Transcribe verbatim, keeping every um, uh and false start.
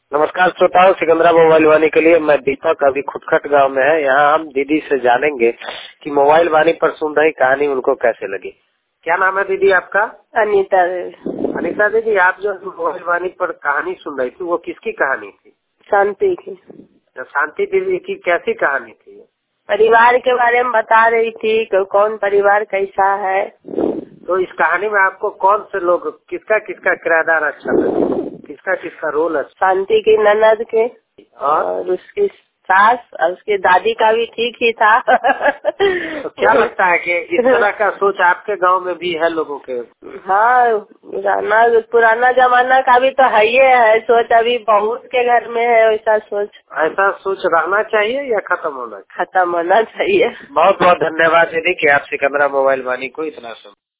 नमस्कार श्रोताओं, सिकंदरा मोबाइल वाणी के लिए मैं दीपक अभी खुदखट गांव में है। यहाँ हम दीदी से जानेंगे कि मोबाइल वाणी पर सुन रही कहानी उनको कैसे लगी। क्या नाम है दीदी आपका? अनीता देवी। अनीता दीदी, आप जो मोबाइल वाणी पर कहानी सुन रही थी वो किसकी कहानी थी? शांति की। तो शांति दीदी की कैसी कहानी थी? परिवार के बारे में बता रही थी कि कौन परिवार कैसा है। तो इस कहानी में आपको कौन से लोग, किसका किसका किरदार अच्छा लगा, किसका किसका रोल अच्छा? शांति की ननद के और, और उसकी सास और उसकी दादी का भी ठीक ही था। तो क्या लगता है कि इस तरह का सोच आपके गांव में भी है लोगों के? हाँ, पुराना पुराना जमाना का भी तो है ही है सोच। अभी बहुत के घर में है वैसा सोच। ऐसा सोच रहना चाहिए या खत्म होना चाहिए? खत्म होना चाहिए। बहुत बहुत धन्यवाद दीदी कि आप सिकंदरा मोबाइल वाणी को इतना सुन